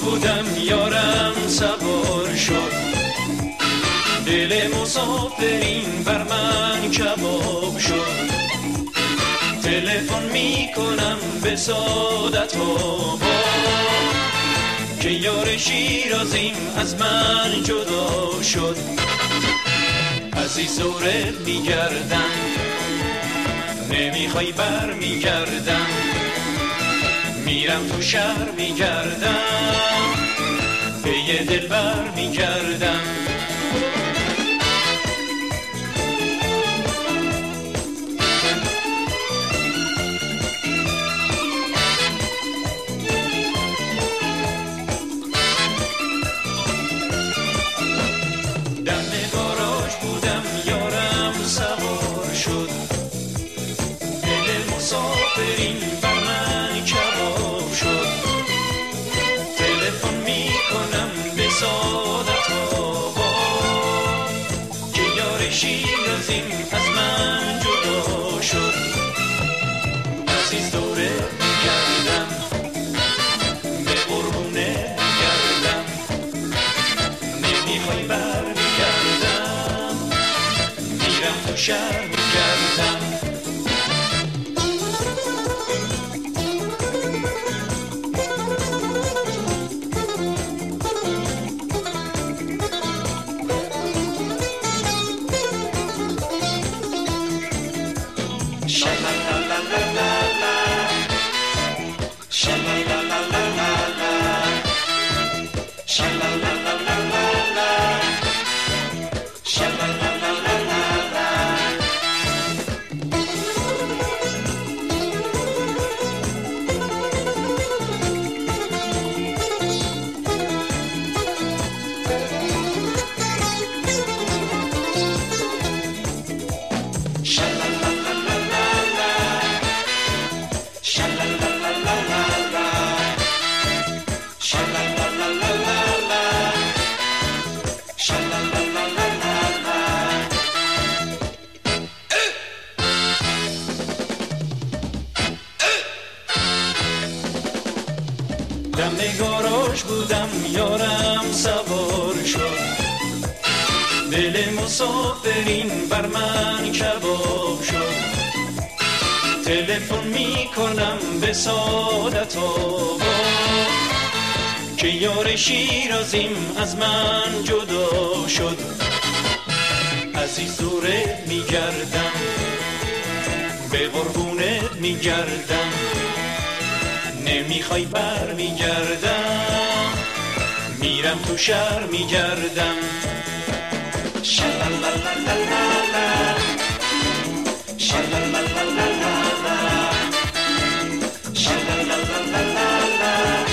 بودم یارم سوار شد، دل مسافرین بر من کباب شد. تلفن میکنم به سعادت آباد که یار شیرازیم از من جدا شد. عزیز دوره میگردم نمیخوای بر میگردم، میرم تو شهر میگردم به یه دل بر میگردم. دم گاراژ بودم یارم سوار شد، دل مسافرین بر من کباب شد. تلفن میکنم به سعادت آباد که یار شیرازیم از من جدا شد. عزیز دوره میگردم به قربونه میگردم، نمیخوای بر میگردم میرم تو شهر میگردم. دم گاراژ بودم یارم سوار شد، دل مسافرین بر من کباب شد. تلفن میکنم به سعادت آباد که یار شیرازیم از من جدا شد. عزیز دوره میگردم به قربونت میگردم، نمیخوای بر میگردم میرم تو شهر میگردم. شلالالالالال شلالالالالال شلالالالالال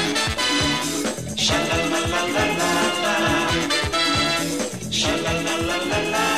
شلالالالالال شلالالالالال